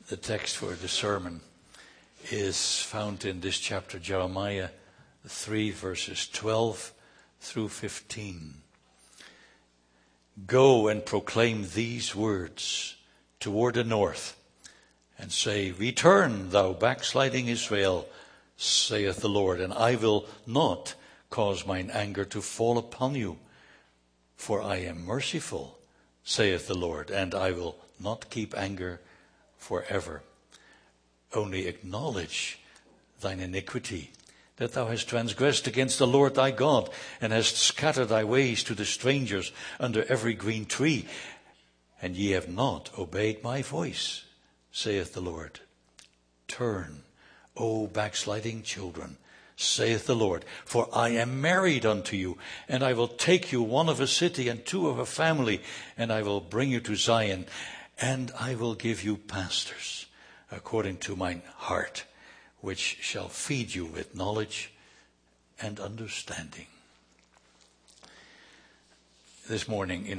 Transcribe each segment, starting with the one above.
The text for the sermon is found in this chapter, Jeremiah 3, verses 12 through 15. Go and proclaim these words toward the north, and say, Return, thou backsliding Israel, saith the Lord, and I will not cause mine anger to fall upon you. For I am merciful, saith the Lord, and I will not keep anger forever. Only acknowledge thine iniquity, that thou hast transgressed against the Lord thy God, and hast scattered thy ways to the strangers under every green tree, and ye have not obeyed my voice, saith the Lord. Turn, O backsliding children, saith the Lord, for I am married unto you, and I will take you one of a city and two of a family, and I will bring you to Zion, and I will give you pastors according to mine heart, which shall feed you with knowledge and understanding. This morning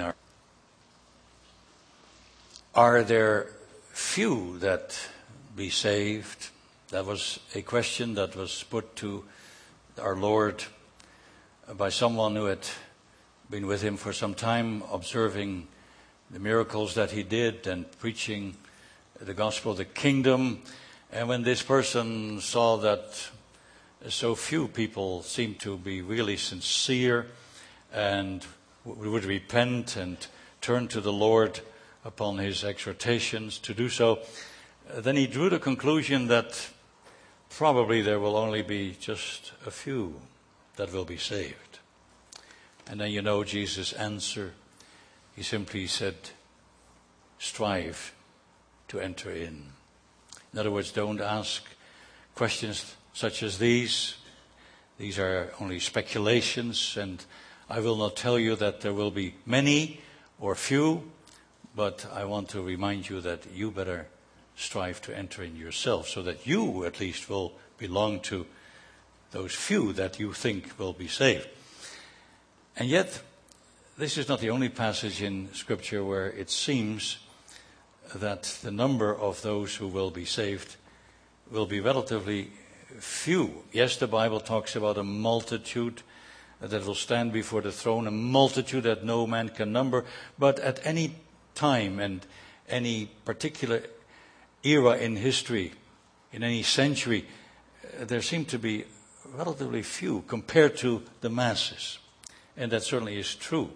are there few that be saved? That was a question that was put to our Lord by someone who had been with him for some time, observing the miracles that he did and preaching the gospel of the kingdom. And when this person saw that so few people seemed to be really sincere and would repent and turn to the Lord upon his exhortations to do so, then he drew the conclusion that probably there will only be just a few that will be saved. And then Jesus' answer. He simply said, strive to enter in. In other words, don't ask questions such as these. These are only speculations, and I will not tell you that there will be many or few, but I want to remind you that you better strive to enter in yourself, so that you at least will belong to those few that you think will be saved. And yet, this is not the only passage in Scripture where it seems that the number of those who will be saved will be relatively few. Yes, the Bible talks about a multitude that will stand before the throne, a multitude that no man can number, but at any time and any particular era in history, in any century, there seem to be relatively few compared to the masses. And that certainly is true.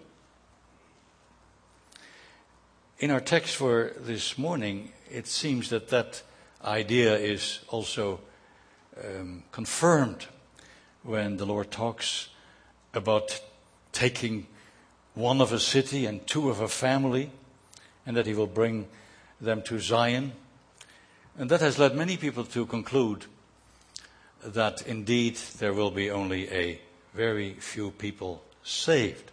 In our text for this morning, it seems that idea is also confirmed when the Lord talks about taking one of a city and two of a family, and that he will bring them to Zion. And that has led many people to conclude that indeed there will be only a very few people saved.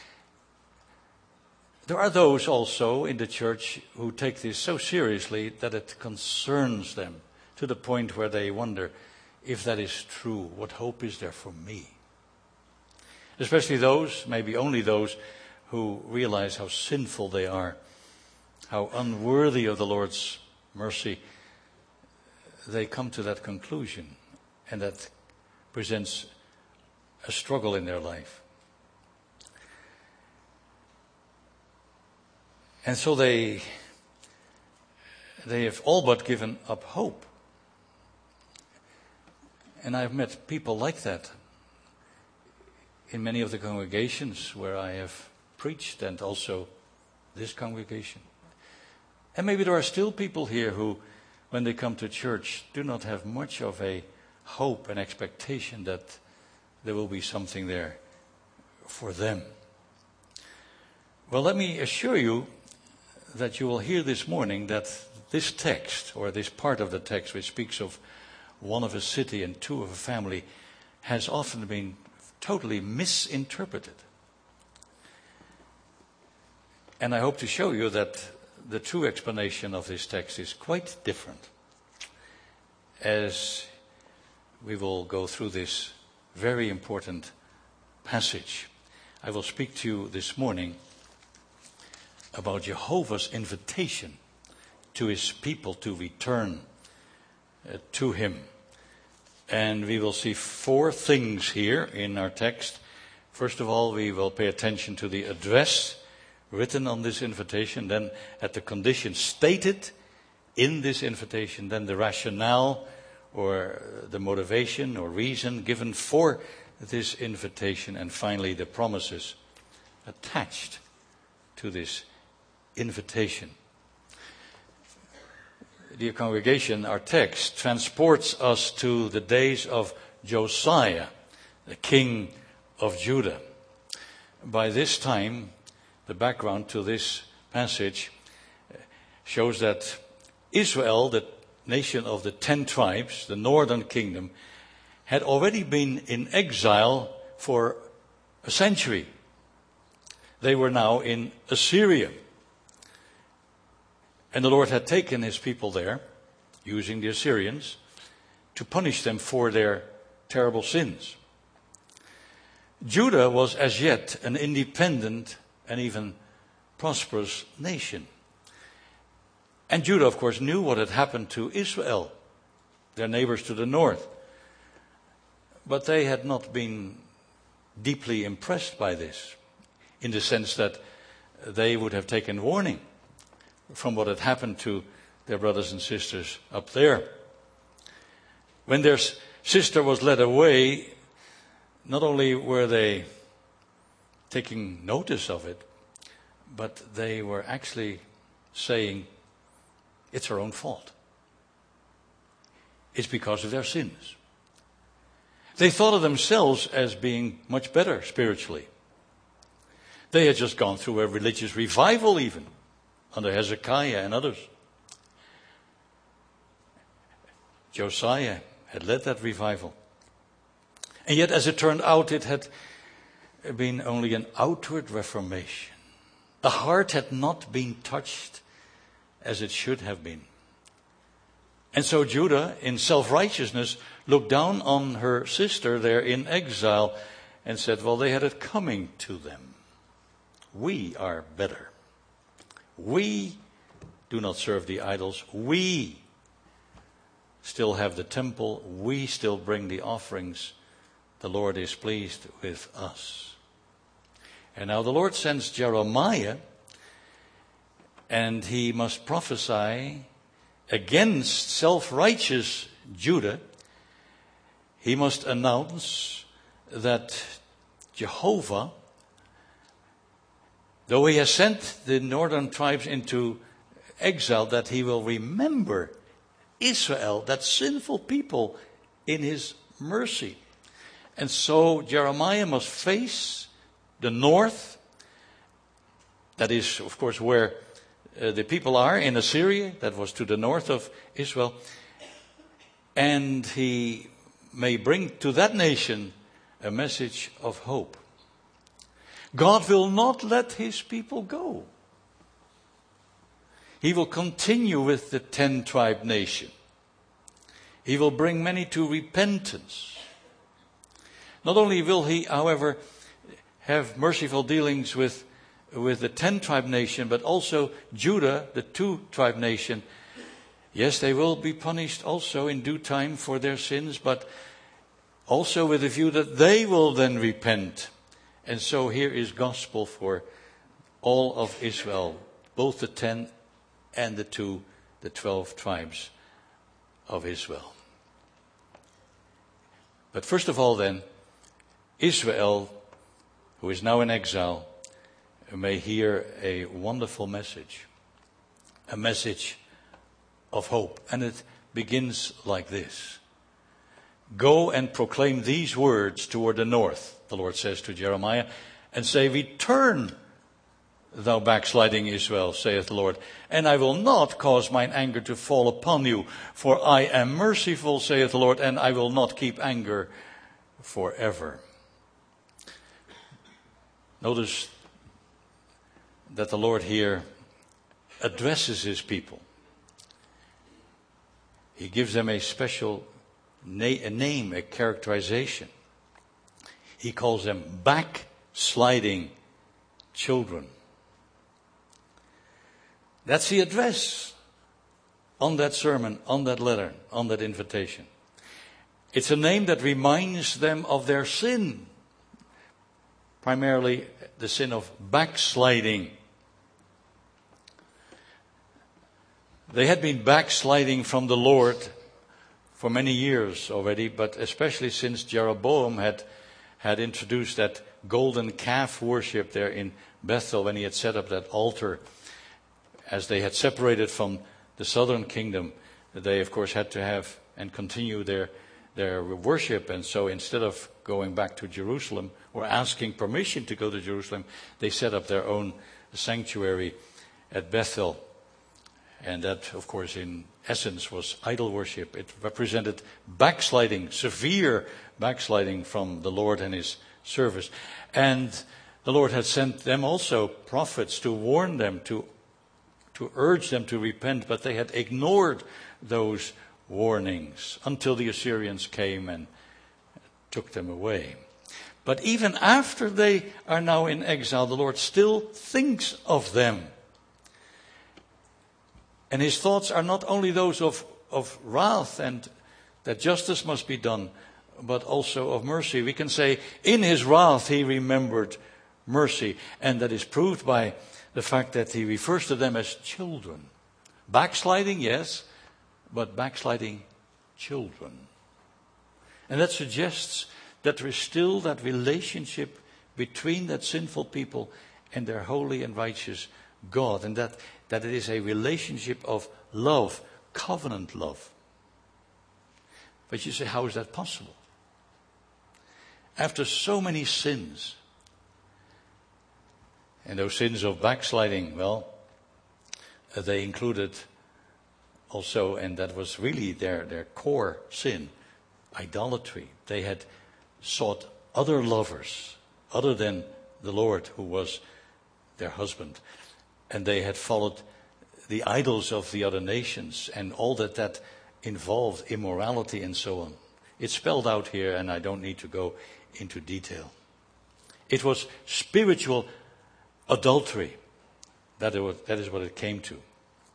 There are those also in the church who take this so seriously that it concerns them to the point where they wonder, if that is true, what hope is there for me? Especially those, maybe only those, who realize how sinful they are, how unworthy of the Lord's mercy. They come to that conclusion, and that presents a struggle in their life. And so they have all but given up hope. And I've met people like that in many of the congregations where I have preached, and also this congregation. And maybe there are still people here who, when they come to church, do not have much of a hope and expectation that there will be something there for them. Well, let me assure you that you will hear this morning that this text, or this part of the text which speaks of one of a city and two of a family, has often been totally misinterpreted. And I hope to show you that the true explanation of this text is quite different as we will go through this very important passage. I will speak to you this morning about Jehovah's invitation to his people to return to him. And we will see 4 things here in our text. First of all, we will pay attention to the address written on this invitation, then at the conditions stated in this invitation, then the rationale or the motivation or reason given for this invitation, and finally the promises attached to this invitation. Dear congregation, our text transports us to the days of Josiah, the king of Judah. By this time, the background to this passage shows that Israel, the nation of the 10 tribes, the northern kingdom, had already been in exile for a century. They were now in Assyria. And the Lord had taken his people there, using the Assyrians, to punish them for their terrible sins. Judah was as yet an independent and even prosperous nation. And Judah, of course, knew what had happened to Israel, their neighbors to the north. But they had not been deeply impressed by this, in the sense that they would have taken warning from what had happened to their brothers and sisters up there. When their sister was led away, not only were they taking notice of it, but they were actually saying, it's her own fault. It's because of their sins. They thought of themselves as being much better spiritually. They had just gone through a religious revival even, under Hezekiah and others. Josiah had led that revival. And yet, as it turned out, it had been only an outward reformation. The heart had not been touched as it should have been. And so Judah, in self-righteousness, looked down on her sister there in exile and said, well, they had it coming to them. We are better. We do not serve the idols. We still have the temple. We still bring the offerings. The Lord is pleased with us. And now the Lord sends Jeremiah, and he must prophesy against self-righteous Judah. He must announce that Jehovah, though he has sent the northern tribes into exile, that he will remember Israel, that sinful people, in his mercy. And so Jeremiah must face the north. That is, of course, where the people are in Assyria. That was to the north of Israel. And he may bring to that nation a message of hope. God will not let his people go. He will continue with the 10-tribe nation. He will bring many to repentance. Not only will he, however, have merciful dealings with the 10-tribe nation, but also Judah, the 2-tribe nation. Yes, they will be punished also in due time for their sins, but also with a view that they will then repent. And so here is gospel for all of Israel, both the 10 and the 12 tribes of Israel. But first of all then, Israel, who is now in exile, may hear a wonderful message, a message of hope. And it begins like this. Go and proclaim these words toward the north, the Lord says to Jeremiah, and say, return, thou backsliding Israel, saith the Lord, and I will not cause mine anger to fall upon you, for I am merciful, saith the Lord, and I will not keep anger forever. Notice that the Lord here addresses his people. He gives them a special name, a characterization. He calls them backsliding children. That's the address on that sermon, on that letter, on that invitation. It's a name that reminds them of their sin, primarily the sin of backsliding. They had been backsliding from the Lord for many years already, but especially since Jeroboam had introduced that golden calf worship there in Bethel, when he had set up that altar. As they had separated from the southern kingdom, they of course had to have and continue their worship. And so instead of going back to Jerusalem or asking permission to go to Jerusalem, they set up their own sanctuary at Bethel. And that, of course, in essence was idol worship. It represented backsliding, severe backsliding from the Lord and his service. And the Lord had sent them also prophets to warn them, to urge them to repent, but they had ignored those warnings until the Assyrians came and took them away. But even after they are now in exile, the Lord still thinks of them. And his thoughts are not only those of wrath and that justice must be done, but also of mercy. We can say, in his wrath he remembered mercy. And that is proved by the fact that he refers to them as children. Backsliding, yes, but backsliding children. And that suggests that there is still that relationship between that sinful people and their holy and righteous God. And that it is a relationship of love, covenant love. But you say, how is that possible? After so many sins, and those sins of backsliding, well, they included also, and that was really their core sin, idolatry. They had sought other lovers other than the Lord, who was their husband. And they had followed the idols of the other nations and all that involved, immorality and so on. It's spelled out here, and I don't need to go into detail. It was spiritual adultery. That is what it came to.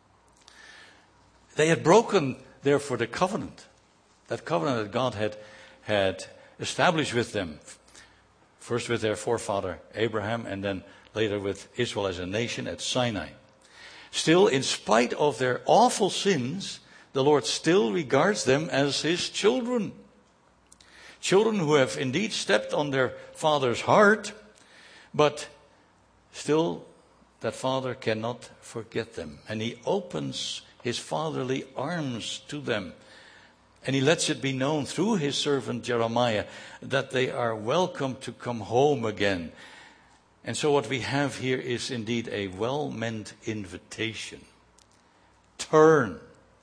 They had broken, therefore, the covenant. That covenant that God had established with them. First with their forefather Abraham, and then later with Israel as a nation at Sinai. Still, in spite of their awful sins, the Lord still regards them as his children. Children who have indeed stepped on their father's heart, but still that father cannot forget them. And he opens his fatherly arms to them. And he lets it be known through his servant Jeremiah that they are welcome to come home again. And so what we have here is indeed a well-meant invitation. Turn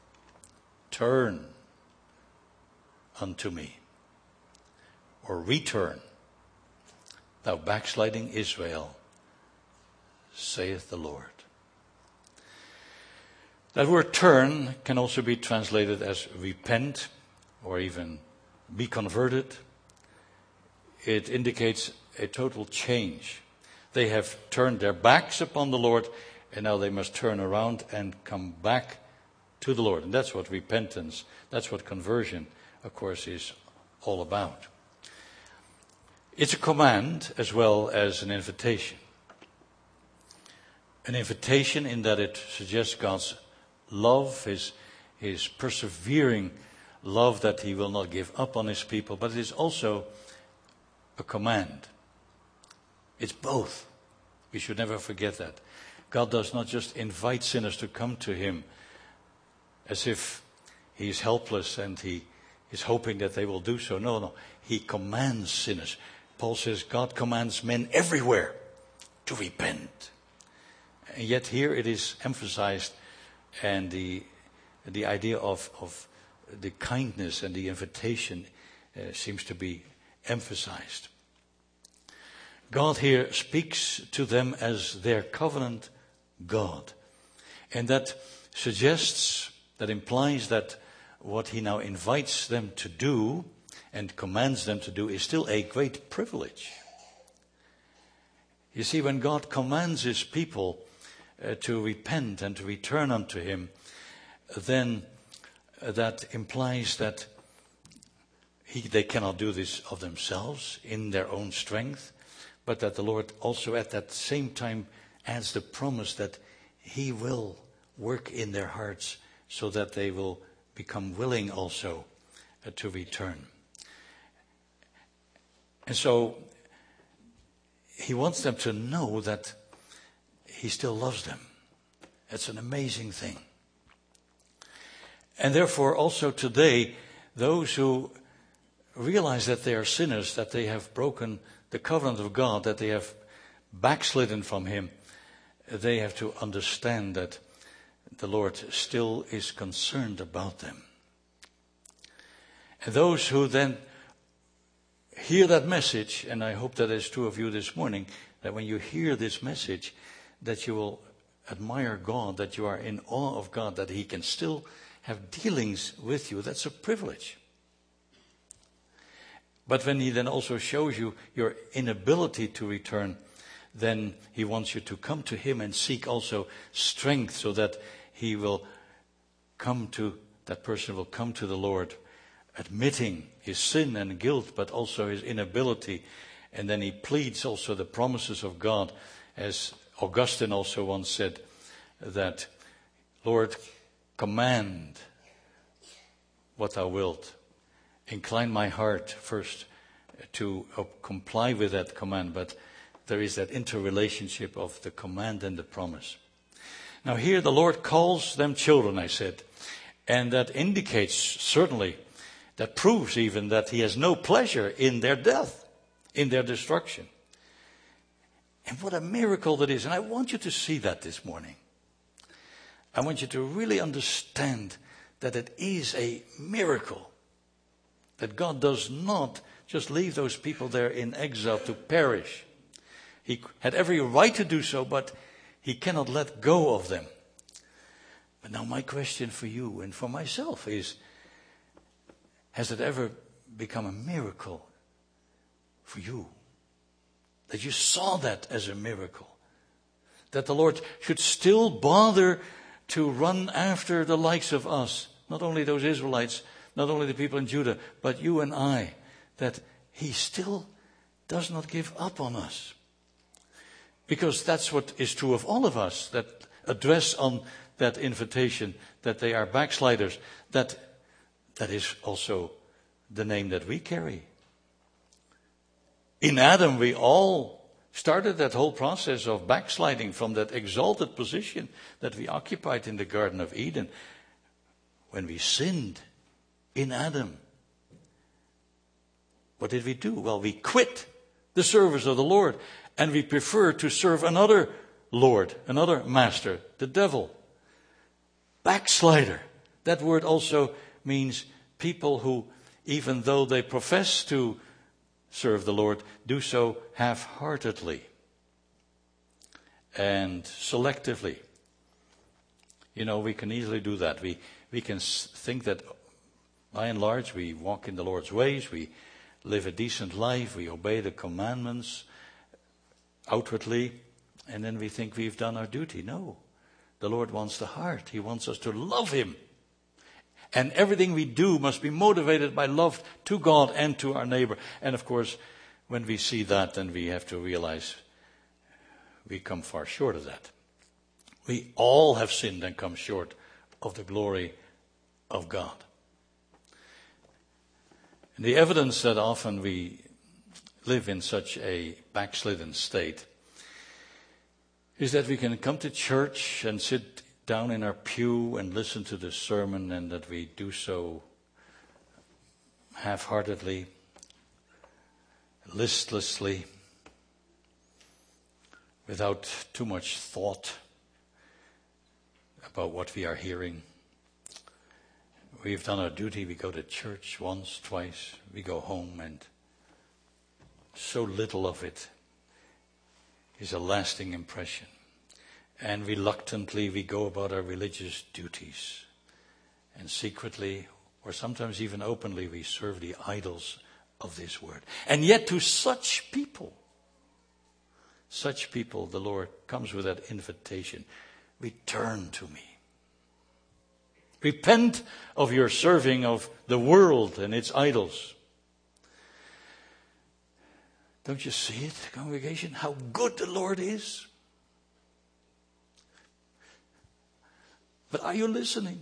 unto me. Or return, thou backsliding Israel, saith the Lord. That word turn can also be translated as repent or even be converted. It indicates a total change. They have turned their backs upon the Lord, and now they must turn around and come back to the Lord. And that's what repentance, that's what conversion, of course, is all about. It's a command as well as an invitation. An invitation in that it suggests God's love, his persevering love that he will not give up on his people, but it is also a command. It's both. We should never forget that. God does not just invite sinners to come to him as if he is helpless and he is hoping that they will do so. No. He commands sinners. Paul says God commands men everywhere to repent. And yet here it is emphasized, and the idea of the kindness and the invitation seems to be emphasized. God here speaks to them as their covenant God. And that suggests, that implies that what he now invites them to do and commands them to do is still a great privilege. You see, when God commands his people to repent and to return unto him, then that implies that they cannot do this of themselves in their own strength, but that the Lord also at that same time adds the promise that He will work in their hearts so that they will become willing also to return. And so He wants them to know that He still loves them. It's an amazing thing. And therefore also today, those who realize that they are sinners, that they have broken the covenant of God, that they have backslidden from Him, they have to understand that the Lord still is concerned about them. And those who then hear that message, and I hope that is true of you this morning, that when you hear this message, that you will admire God, that you are in awe of God, that He can still have dealings with you. That's a privilege. But when He then also shows you your inability to return, then He wants you to come to Him and seek also strength so that that person will come to the Lord, admitting his sin and guilt, but also his inability. And then he pleads also the promises of God, as Augustine also once said, that, Lord, command what thou wilt. Incline my heart first to comply with that command, but there is that interrelationship of the command and the promise. Now here the Lord calls them children, I said, and that indicates certainly, that proves even that He has no pleasure in their death, in their destruction. And what a miracle that is. And I want you to see that this morning. I want you to really understand that it is a miracle. That God does not just leave those people there in exile to perish. He had every right to do so, but He cannot let go of them. But now my question for you and for myself is, has it ever become a miracle for you? That you saw that as a miracle? That the Lord should still bother to run after the likes of us, not only those Israelites, not only the people in Judah, but you and I, that He still does not give up on us. Because that's what is true of all of us, that address on that invitation, that they are backsliders, that is also the name that we carry. In Adam, we all started that whole process of backsliding from that exalted position that we occupied in the Garden of Eden. When we sinned in Adam, what did we do? Well, we quit the service of the Lord, and we prefer to serve another Lord, another master, the devil. Backslider. That word also means people who, even though they profess to serve the Lord, do so half-heartedly and selectively. You know, we can easily do that. We can think that, by and large, we walk in the Lord's ways, we live a decent life, we obey the commandments outwardly, and then we think we've done our duty. No. The Lord wants the heart. He wants us to love Him. And everything we do must be motivated by love to God and to our neighbor. And of course, when we see that, then we have to realize we come far short of that. We all have sinned and come short of the glory of God. And the evidence that often we live in such a backslidden state is that we can come to church and sit down in our pew and listen to the sermon, and that we do so half-heartedly, listlessly, without too much thought about what we are hearing. We've done our duty, we go to church once, twice, we go home, and so little of it is a lasting impression. And reluctantly we go about our religious duties. And secretly, or sometimes even openly, we serve the idols of this world. And yet to such people, the Lord comes with that invitation. Return to me. Repent of your serving of the world and its idols. Don't you see it, congregation? How good the Lord is? But are you listening?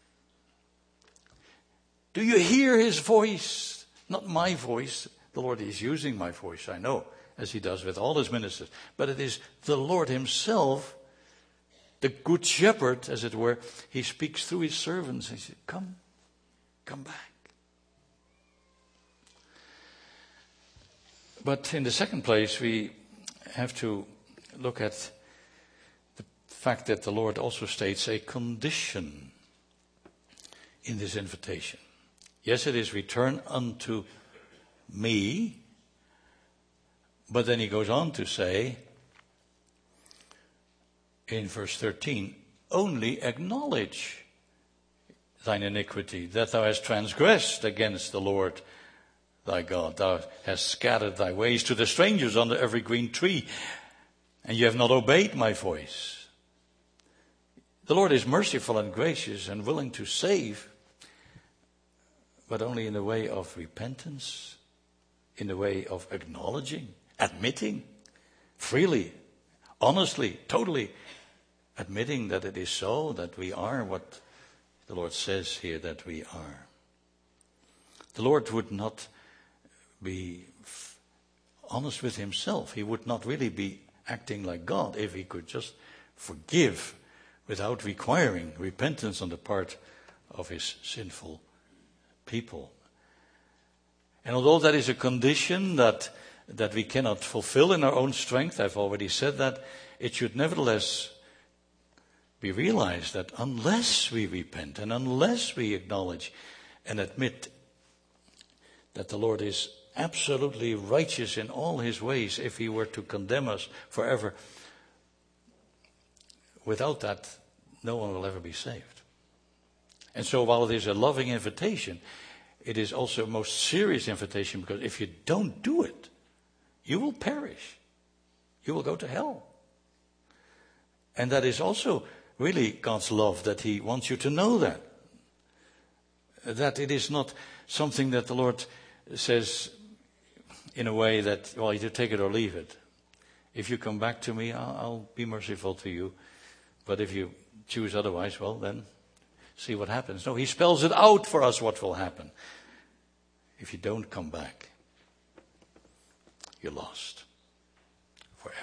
Do you hear his voice? Not my voice. The Lord is using my voice, I know, as he does with all his ministers. But it is the Lord himself, the good shepherd, as it were. He speaks through his servants. He says, come back. But in the second place, we have to look at the fact that the Lord also states a condition in this invitation. Yes, it is return unto me, but then he goes on to say in verse 13, only acknowledge thine iniquity, that thou hast transgressed against the Lord thy God. Thou hast scattered thy ways to the strangers under every green tree, and you have not obeyed my voice. The Lord is merciful and gracious and willing to save, but only in the way of repentance, in the way of acknowledging, admitting, freely, honestly, totally admitting that it is so, that we are what the Lord says here that we are. The Lord would not be honest with himself. He would not really be acting like God if he could just forgive without requiring repentance on the part of his sinful people. And although that is a condition that we cannot fulfill in our own strength, I've already said that, it should nevertheless be realized that unless we repent and unless we acknowledge and admit that the Lord is absolutely righteous in all his ways, if he were to condemn us forever, without that, no one will ever be saved. And so while it is a loving invitation, it is also a most serious invitation, because if you don't do it, you will perish. You will go to hell. And that is also really God's love, that he wants you to know that. That it is not something that the Lord says in a way that, well, you take it or leave it. If you come back to me, I'll be merciful to you. But if you choose otherwise, well, then see what happens. No, he spells it out for us what will happen. If you don't come back, you're lost forever.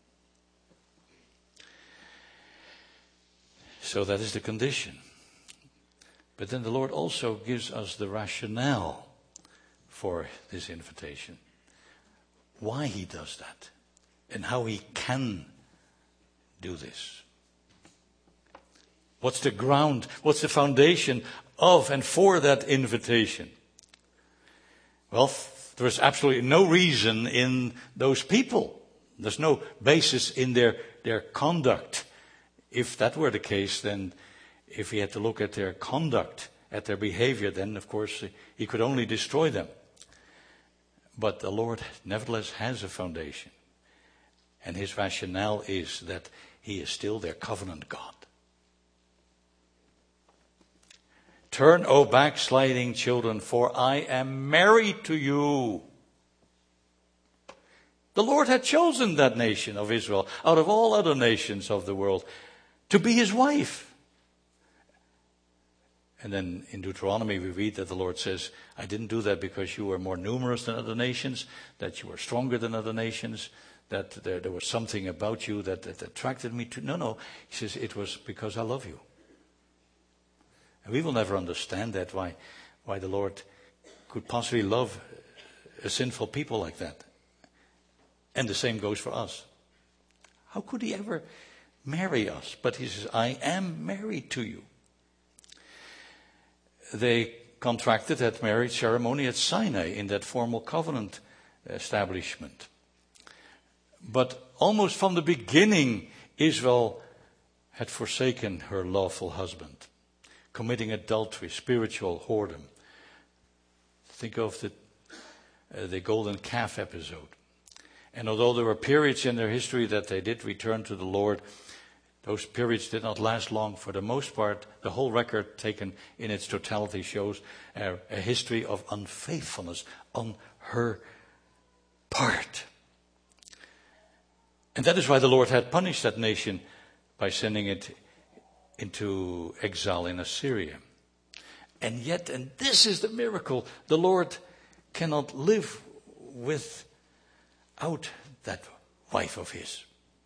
So that is the condition. But then the Lord also gives us the rationale for this invitation. Why he does that and how he can do this. What's the ground, what's the foundation of and for that invitation? Well, there is absolutely no reason in those people. There's no basis in their conduct. If that were the case, then if he had to look at their conduct, at their behavior, then of course he could only destroy them. But the Lord nevertheless has a foundation. And his rationale is that he is still their covenant God. Turn, O backsliding children, for I am married to you. The Lord had chosen that nation of Israel out of all other nations of the world to be his wife. And then in Deuteronomy we read that the Lord says, I didn't do that because you were more numerous than other nations, that you were stronger than other nations, that there was something about you that attracted me to. No. He says, it was because I love you. And we will never understand that, why the Lord could possibly love a sinful people like that. And the same goes for us. How could he ever marry us? But he says, I am married to you. They contracted that marriage ceremony at Sinai in that formal covenant establishment. But almost from the beginning, Israel had forsaken her lawful husband, committing adultery, spiritual whoredom. Think of the golden calf episode. And although there were periods in their history that they did return to the Lord, Those periods did not last long. For the most part, the whole record taken in its totality shows a history of unfaithfulness on her part. And that is why the Lord had punished that nation by sending it into exile in Assyria. And yet, and this is the miracle, the Lord cannot live without that wife of his.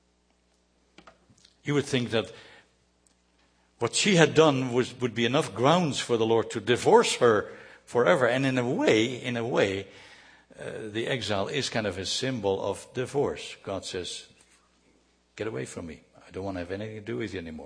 You would think that what she had done would be enough grounds for the Lord to divorce her forever. And in a way, the exile is kind of a symbol of divorce. God says, get away from me. I don't want to have anything to do with you anymore.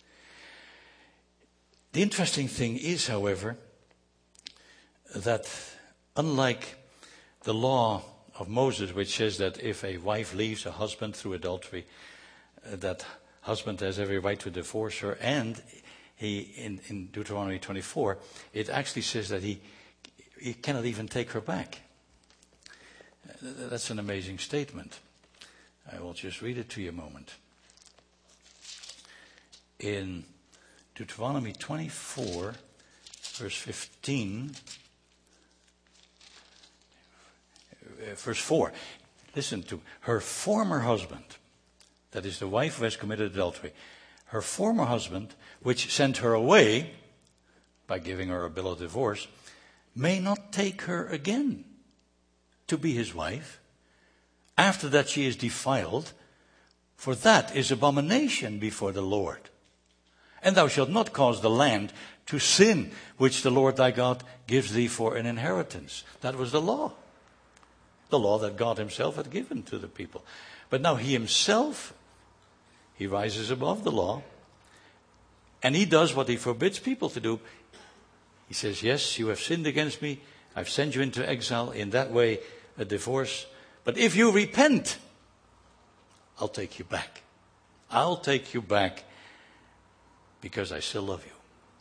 The interesting thing is, however, that unlike the law of Moses, which says that if a wife leaves a husband through adultery, that husband has every right to divorce her, and in Deuteronomy 24, it actually says that he cannot even take her back. That's an amazing statement. I will just read it to you a moment. In Deuteronomy 24, verse 15, verse 4, listen to her former husband, that is the wife who has committed adultery, her former husband, which sent her away by giving her a bill of divorce, may not take her again to be his wife after that she is defiled, for that is abomination before the Lord. And thou shalt not cause the land to sin, which the Lord thy God gives thee for an inheritance. That was the law that God himself had given to the people. But now he himself, he rises above the law, and he does what he forbids people to do. He says, yes, you have sinned against me. I've sent you into exile. In that way, a divorce. But if you repent, I'll take you back. I'll take you back because I still love you.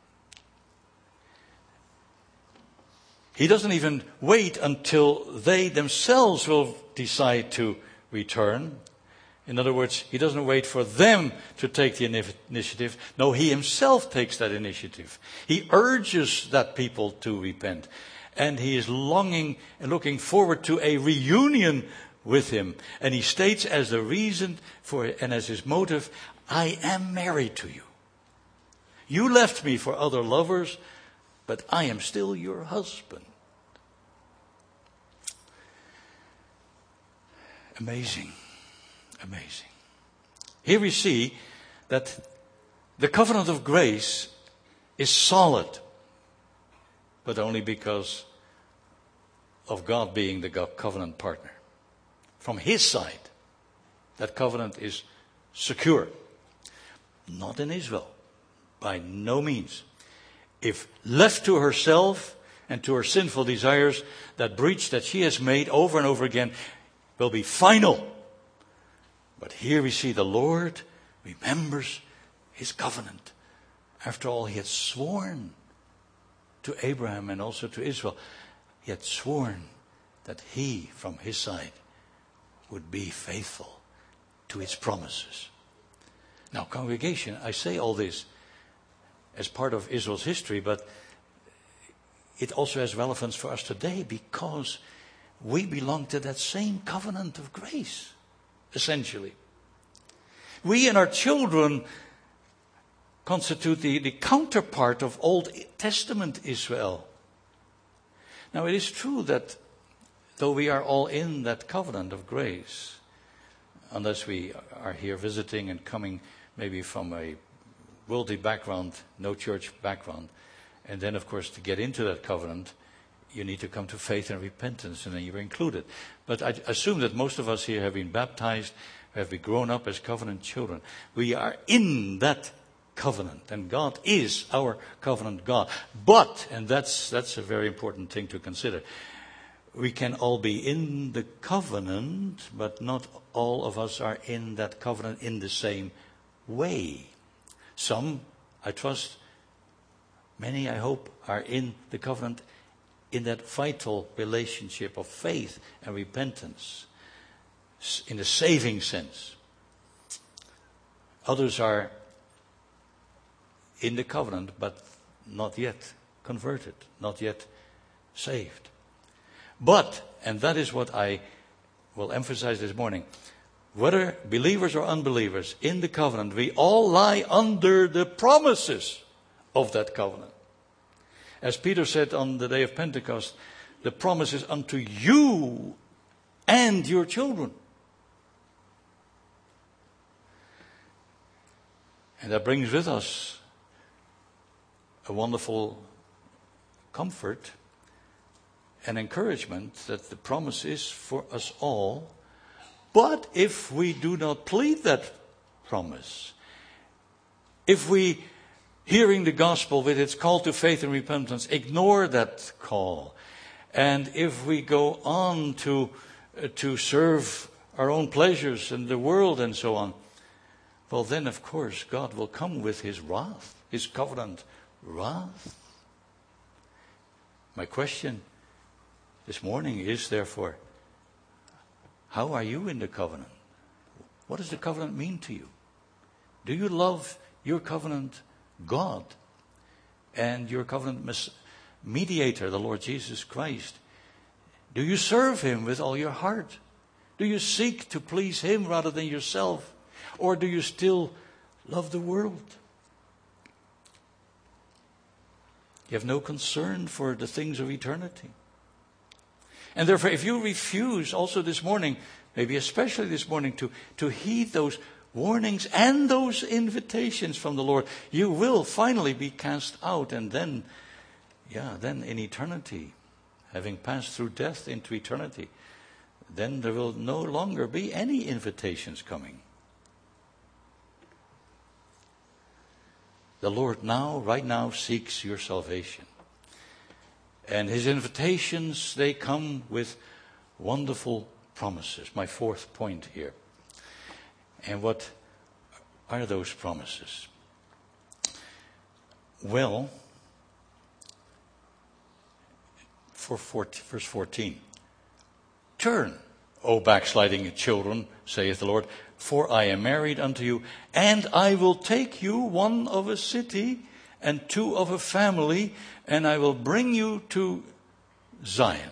He doesn't even wait until they themselves will decide to return. In other words, he doesn't wait for them to take the initiative. No, he himself takes that initiative. He urges that people to repent. And he is longing and looking forward to a reunion with him. And he states as the reason for it and as his motive, I am married to you. You left me for other lovers, but I am still your husband. Amazing. Amazing. Here we see that the covenant of grace is solid, but only because of God being the covenant partner. From his side, that covenant is secure. Not in Israel. By no means. If left to herself and to her sinful desires, that breach that she has made over and over again will be final. But here we see the Lord remembers his covenant. After all, he had sworn to Abraham and also to Israel. He had sworn that he, from his side, would be faithful to his promises. Now, congregation, I say all this as part of Israel's history, but it also has relevance for us today because we belong to that same covenant of grace, essentially. We and our children constitute the counterpart of Old Testament Israel. Now, it is true that though we are all in that covenant of grace, unless we are here visiting and coming maybe from a worldly background, no church background, and then, of course, to get into that covenant, you need to come to faith and repentance, and then you're included. But I assume that most of us here have been baptized, have been grown up as covenant children. We are in that covenant, and God is our covenant God. But, and that's a very important thing to consider, we can all be in the covenant, but not all of us are in that covenant in the same way. Some, I trust, many, I hope, are in the covenant in that vital relationship of faith and repentance, in the saving sense. Others are in the covenant, but not yet converted, not yet saved. But, and that is what I will emphasize this morning, whether believers or unbelievers in the covenant, we all lie under the promises of that covenant. As Peter said on the day of Pentecost, the promises unto you and your children. And that brings with us a wonderful comfort and encouragement that the promise is for us all. But if we do not plead that promise, if we, hearing the gospel with its call to faith and repentance, ignore that call, and if we go on to serve our own pleasures and the world and so on, well then of course God will come with his wrath, his covenant wrath. My question this morning is therefore, how are you in the covenant? What does the covenant mean to you? Do you love your covenant God and your covenant mediator, the Lord Jesus Christ? Do you serve him with all your heart? Do you seek to please him rather than yourself? Or do you still love the world? You have no concern for the things of eternity. And therefore, if you refuse also this morning, maybe especially this morning, to heed those warnings and those invitations from the Lord, you will finally be cast out. And then in eternity, having passed through death into eternity, then there will no longer be any invitations coming. The Lord right now seeks your salvation. And his invitations, they come with wonderful promises. My fourth point here. And what are those promises? Well, verse 14. Turn, O backsliding children, saith the Lord, for I am married unto you, and I will take you, one of a city and two of a family, and I will bring you to Zion.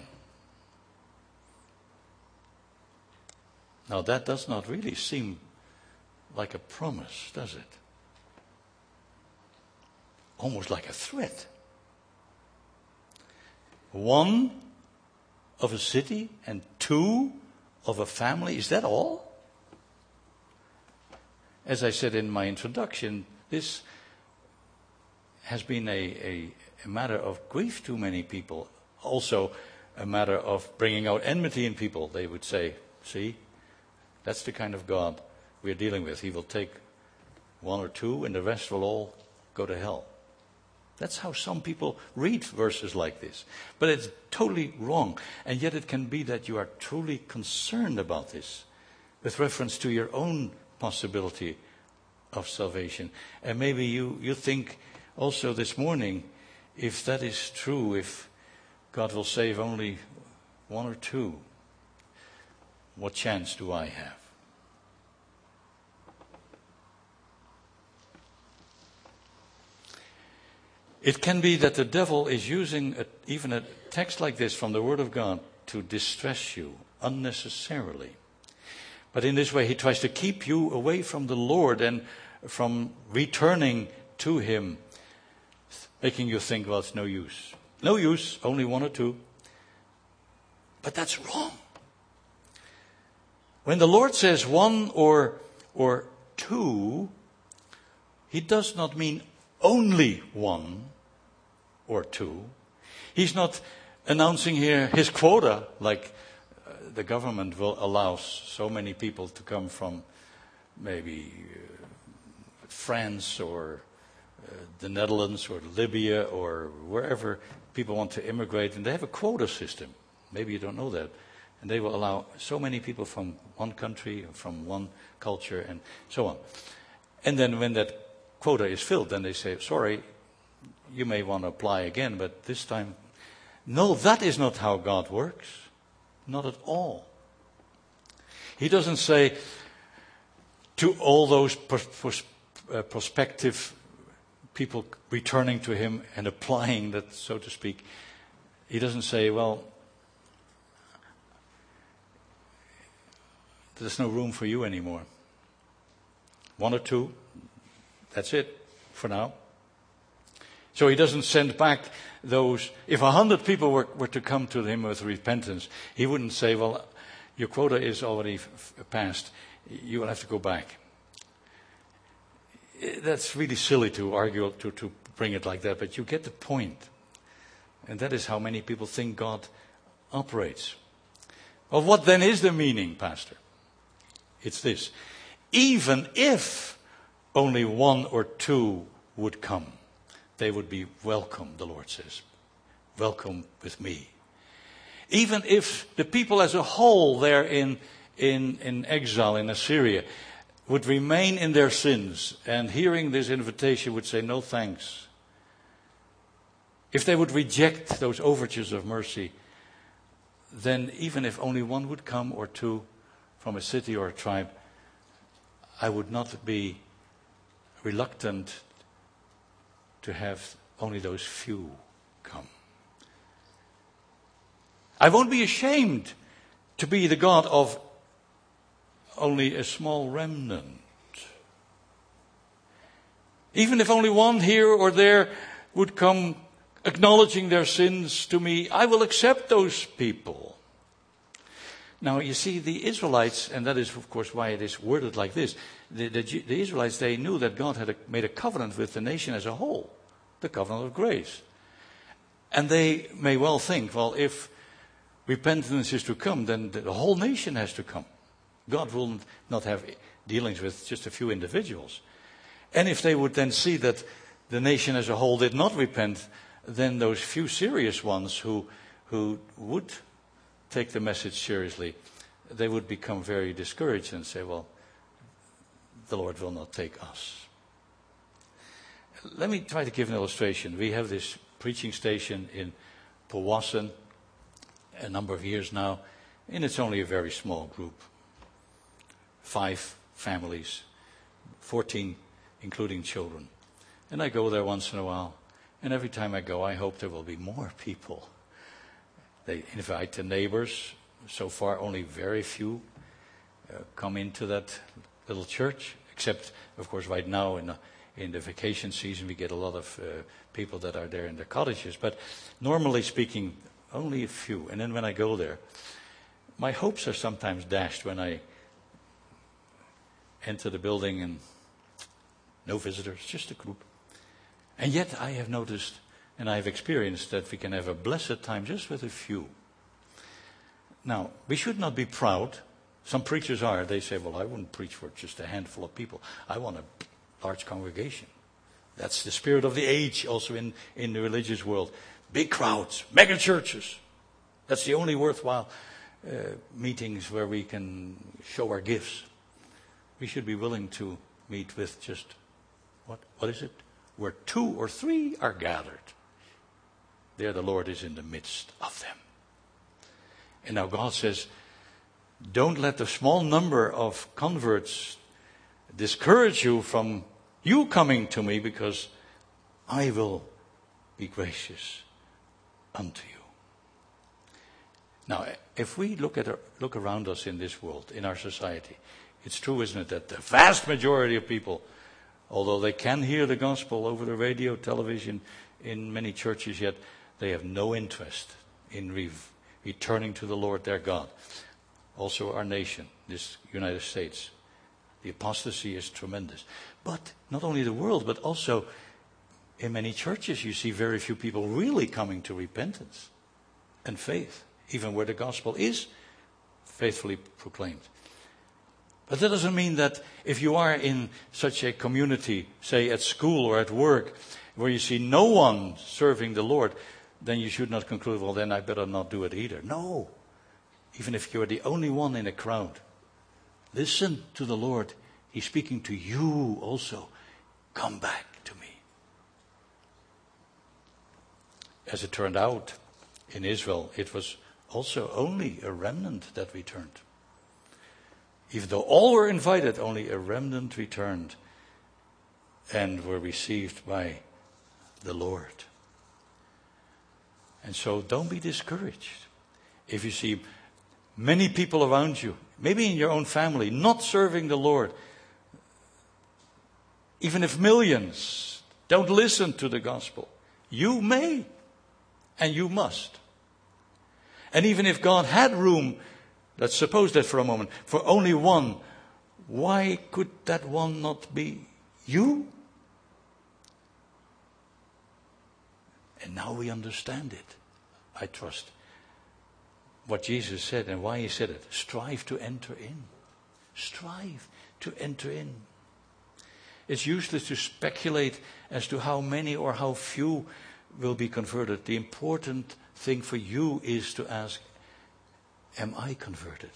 Now that does not really seem like a promise, does it? Almost like a threat. One of a city and two of a family, is that all? As I said in my introduction, this has been a matter of grief to many people. Also a matter of bringing out enmity in people. They would say, see, that's the kind of God we're dealing with. He will take one or two and the rest will all go to hell. That's how some people read verses like this. But it's totally wrong. And yet it can be that you are truly concerned about this with reference to your own possibility of salvation. And maybe you think also this morning, if that is true, if God will save only one or two, what chance do I have? It can be that the devil is using even a text like this from the Word of God to distress you unnecessarily. But in this way, he tries to keep you away from the Lord and from returning to him, making you think, well, it's no use. No use, only one or two. But that's wrong. When the Lord says one or two, he does not mean only one or two. He's not announcing here his quota, like the government will allow so many people to come from maybe France or the Netherlands or Libya or wherever people want to immigrate, and they have a quota system. Maybe you don't know that. And they will allow so many people from one country, from one culture, and so on. And then when that quota is filled, then they say, sorry, you may want to apply again, but this time, no, that is not how God works. Not at all. He doesn't say, to all those prospective people returning to him and applying that, so to speak, he doesn't say, well, there's no room for you anymore. One or two, that's it for now. So he doesn't send back those. If 100 people were to come to him with repentance, he wouldn't say, well, your quota is already passed. You will have to go back. That's really silly to argue, to bring it like that, but you get the point. And that is how many people think God operates. Well, what then is the meaning, Pastor? It's this. Even if only one or two would come, they would be welcome, the Lord says. Welcome with me. Even if the people as a whole there in exile in Assyria would remain in their sins and hearing this invitation would say no thanks. If they would reject those overtures of mercy, then even if only one would come or two from a city or a tribe, I would not be reluctant to have only those few come. I won't be ashamed to be the God of only a small remnant. Even if only one here or there would come acknowledging their sins to me, I will accept those people. Now, you see, the Israelites, and that is, of course, why it is worded like this, the Israelites, they knew that God had made a covenant with the nation as a whole, the covenant of grace. And they may well think, well, if repentance is to come, then the whole nation has to come. God will not have dealings with just a few individuals. And if they would then see that the nation as a whole did not repent, then those few serious ones who would take the message seriously, they would become very discouraged and say, well, the Lord will not take us. Let me try to give an illustration. We have this preaching station in Powassan a number of years now, and it's only a very small group. 5 families, 14 including children. And I go there once in a while, and every time I go, I hope there will be more people. They invite the neighbors. So far, only very few come into that little church, except, of course, right now in the vacation season, we get a lot of people that are there in their cottages. But normally speaking, only a few. And then when I go there, my hopes are sometimes dashed when I enter the building and no visitors, just a group. And yet I have noticed and I have experienced that we can have a blessed time just with a few. Now, we should not be proud. Some preachers are. They say, well, I wouldn't preach for just a handful of people. I want a large congregation. That's the spirit of the age also in the religious world. Big crowds, mega churches. That's the only worthwhile meetings where we can show our gifts. We should be willing to meet with just, what is it? Where 2 or 3 are gathered. There the Lord is in the midst of them. And now God says, don't let the small number of converts discourage you from you coming to me, because I will be gracious unto you. Now, if we look around us in this world, in our society, it's true, isn't it, that the vast majority of people, although they can hear the gospel over the radio, television, in many churches, yet they have no interest in returning to the Lord their God. Also our nation, this United States, the apostasy is tremendous. But not only the world, but also in many churches you see very few people really coming to repentance and faith, even where the gospel is faithfully proclaimed. But that doesn't mean that if you are in such a community, say at school or at work, where you see no one serving the Lord, then you should not conclude, well, then I better not do it either. No. Even if you're the only one in a crowd, listen to the Lord. He's speaking to you also. Come back to me. As it turned out, in Israel, it was also only a remnant that returned. Even though all were invited, only a remnant returned and were received by the Lord. And so don't be discouraged if you see many people around you, maybe in your own family, not serving the Lord. Even if millions don't listen to the gospel, you may and you must. And even if God had room, let's suppose that for a moment, for only one, why could that one not be you? And now we understand it, I trust. What Jesus said and why he said it. Strive to enter in. Strive to enter in. It's useless to speculate as to how many or how few will be converted. The important thing for you is to ask, am I converted?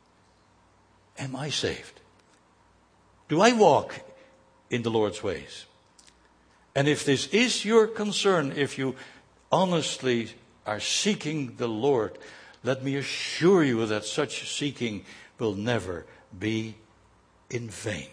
Am I saved? Do I walk in the Lord's ways? And if this is your concern, if you honestly are seeking the Lord, let me assure you that such seeking will never be in vain.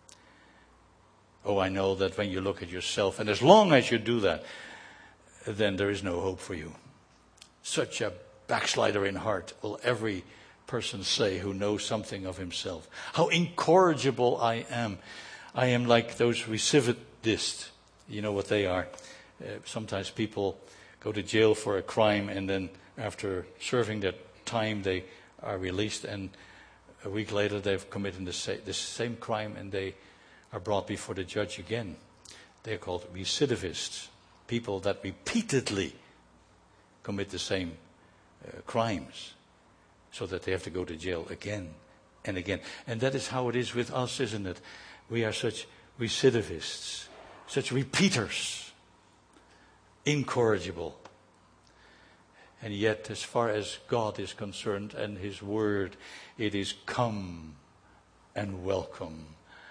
Oh, I know that when you look at yourself, and as long as you do that, then there is no hope for you. Such a backslider in heart, will every person say who knows something of himself. How incorrigible I am. I am like those recidivists. You know what they are. Sometimes people go to jail for a crime, and then after serving their time, they are released, and a week later they've committed the same crime, and they are brought before the judge again. They're called recidivists, people that repeatedly commit the same crimes, so that they have to go to jail again and again. And that is how it is with us, isn't it? We are such recidivists, such repeaters, incorrigible. And yet, as far as God is concerned and his word, it is come and welcome.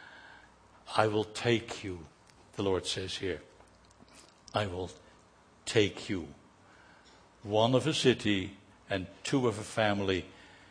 I will take you, the Lord says here. I will take you. One of a city and two of a family,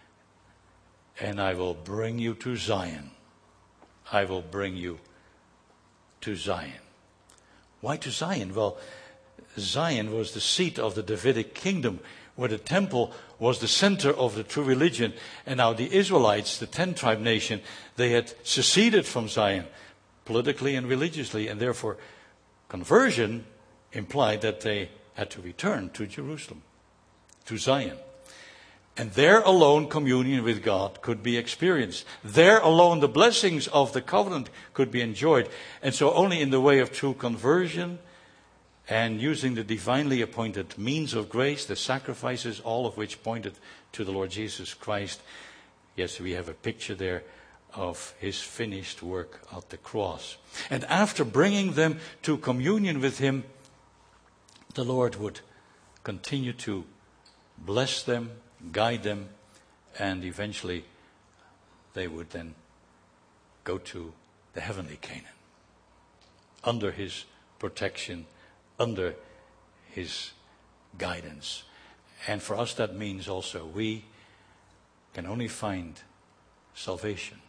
and I will bring you to Zion. I will bring you to Zion. Why to Zion? Well, Zion was the seat of the Davidic kingdom, where the temple was the center of the true religion. And now the Israelites, the 10-tribe nation, they had seceded from Zion, politically and religiously, and therefore conversion implied that they had to return to Jerusalem, to Zion. And there alone communion with God could be experienced. There alone the blessings of the covenant could be enjoyed. And so only in the way of true conversion and using the divinely appointed means of grace, the sacrifices, all of which pointed to the Lord Jesus Christ. Yes, we have a picture there of his finished work at the cross. And after bringing them to communion with him, the Lord would continue to bless them, guide them, and eventually they would then go to the heavenly Canaan, under his protection, under his guidance. And for us that means also we can only find salvation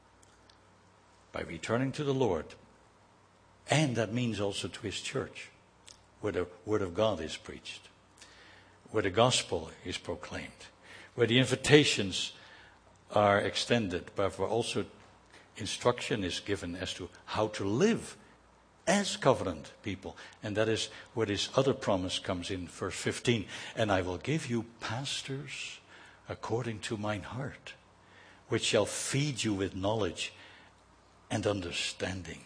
by returning to the Lord. And that means also to his church, where the word of God is preached, where the gospel is proclaimed, where the invitations are extended, but where also instruction is given as to how to live as covenant people. And that is where this other promise comes in, verse 15. And I will give you pastors according to mine heart, which shall feed you with knowledge and understanding.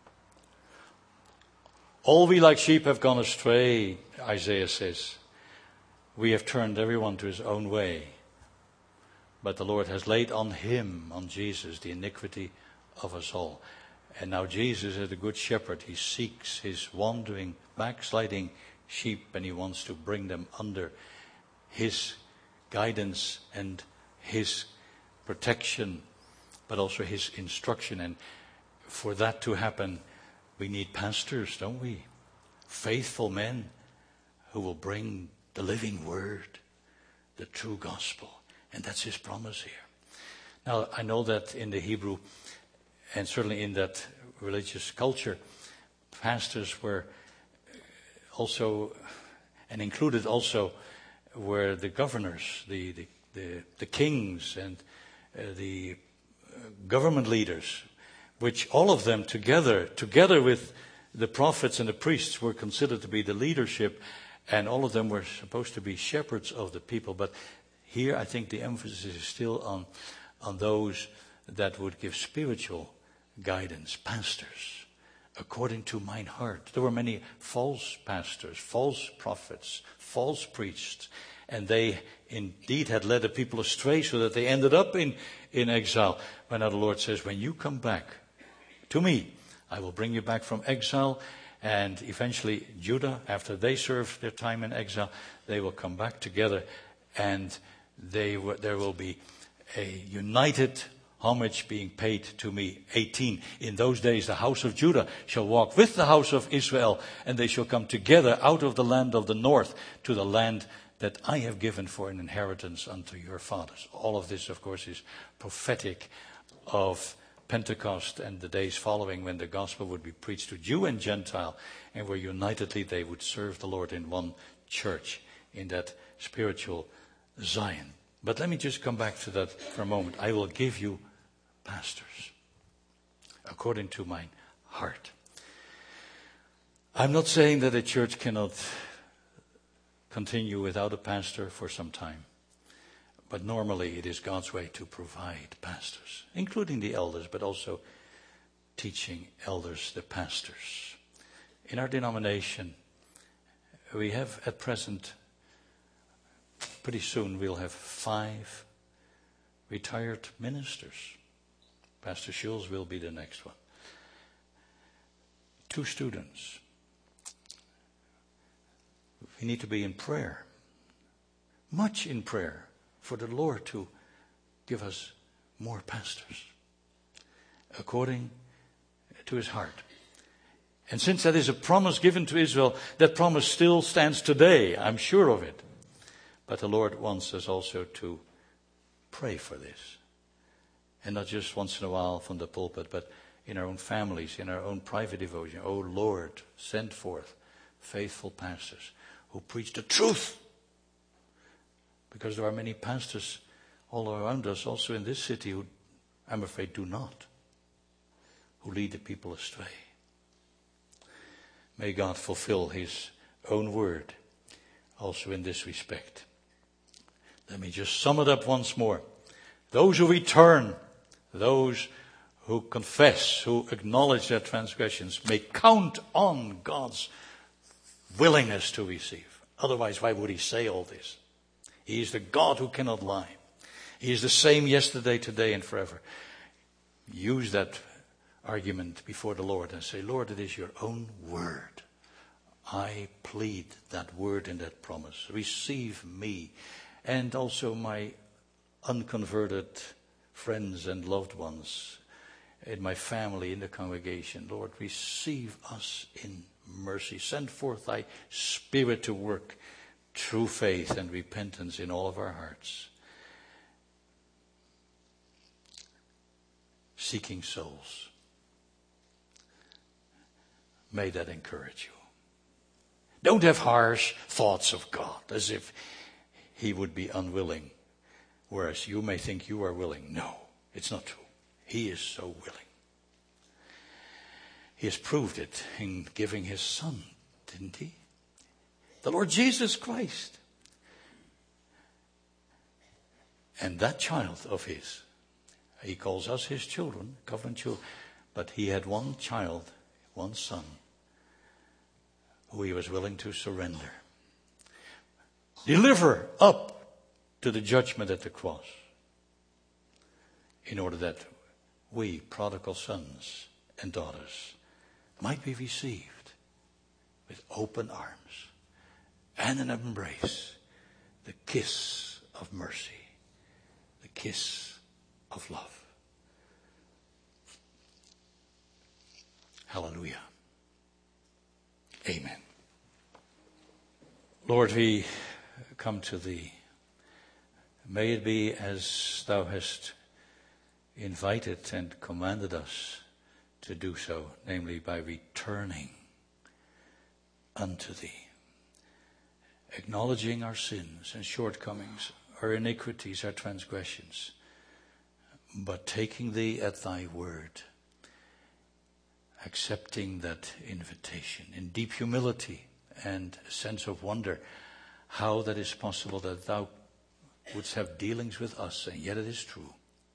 All we like sheep have gone astray, Isaiah says. We have turned everyone to his own way. But the Lord has laid on him, on Jesus, the iniquity of us all. And now Jesus, as the good shepherd, he seeks his wandering, backsliding sheep, and he wants to bring them under his guidance and his protection, but also his instruction. And for that to happen, we need pastors, don't we? Faithful men who will bring the living word, the true gospel. And that's his promise here. Now, I know that in the Hebrew, and certainly in that religious culture, pastors were also, and included also, were the governors, the kings, and the government leaders, which all of them together with the prophets and the priests, were considered to be the leadership, and all of them were supposed to be shepherds of the people. But here I think the emphasis is still on those that would give spiritual guidance, pastors, according to mine heart. There were many false pastors, false prophets, false priests, and they indeed had led the people astray so that they ended up in exile. But now the Lord says, when you come back to me, I will bring you back from exile. And eventually Judah, after they serve their time in exile, they will come back together, and there will be a united homage being paid to me. 18. In those days the house of Judah shall walk with the house of Israel, and they shall come together out of the land of the north to the land that I have given for an inheritance unto your fathers. All of this, of course, is prophetic of Pentecost and the days following, when the gospel would be preached to Jew and Gentile, and where unitedly they would serve the Lord in one church, in that spiritual Zion. But let me just come back to that for a moment. I will give you pastors according to mine heart. I'm not saying that a church cannot continue without a pastor for some time. But normally it is God's way to provide pastors, including the elders, but also teaching elders, the pastors. In our denomination, we have at present, pretty soon we'll have 5 retired ministers. Pastor Schulz will be the next one. 2 students. We need to be in prayer, much in prayer, for the Lord to give us more pastors according to his heart. And since that is a promise given to Israel, that promise still stands today. I'm sure of it. But the Lord wants us also to pray for this. And not just once in a while from the pulpit, but in our own families, in our own private devotion. Oh Lord, send forth faithful pastors who preach the truth. Because there are many pastors all around us, also in this city, who, I'm afraid, do not. Who lead the people astray. May God fulfill his own word also in this respect. Let me just sum it up once more. Those who return, those who confess, who acknowledge their transgressions, may count on God's willingness to receive. Otherwise, why would he say all this? He is the God who cannot lie. He is the same yesterday, today, and forever. Use that argument before the Lord and say, Lord, it is your own word. I plead that word and that promise. Receive me and also my unconverted friends and loved ones in my family, in the congregation. Lord, receive us in mercy. Send forth thy Spirit to work true faith and repentance in all of our hearts. Seeking souls. May that encourage you. Don't have harsh thoughts of God as if he would be unwilling, whereas you may think you are willing. No, it's not true. He is so willing. He has proved it in giving his Son, didn't he? The Lord Jesus Christ. And that child of his, he calls us his children, covenant children, but he had one child, one son, who he was willing to surrender. Deliver up to the judgment at the cross, in order that we, prodigal sons and daughters, might be received with open arms and an embrace, the kiss of mercy, the kiss of love. Hallelujah. Amen. Lord, we come to thee. May it be as thou hast invited and commanded us to do so, namely by returning unto thee, acknowledging our sins and shortcomings, our iniquities, our transgressions, but taking thee at thy word, accepting that invitation in deep humility and a sense of wonder, how that is possible that thou wouldst have dealings with us, and yet it is true,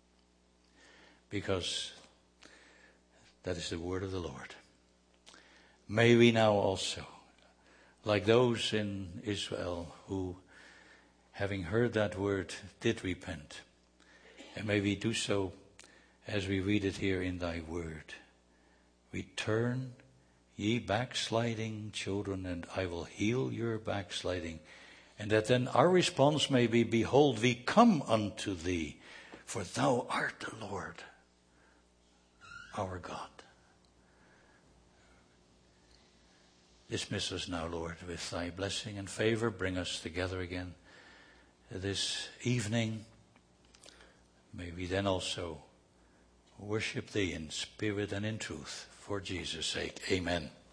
because that is the word of the Lord. May we now also, like those in Israel who, having heard that word, did repent, and may we do so as we read it here in thy word. Return, ye backsliding children, and I will heal your backsliding. And that then our response may be, behold, we come unto thee, for thou art the Lord, our God. Dismiss us now, Lord, with thy blessing and favor. Bring us together again this evening. May we then also worship thee in spirit and in truth. For Jesus' sake, amen.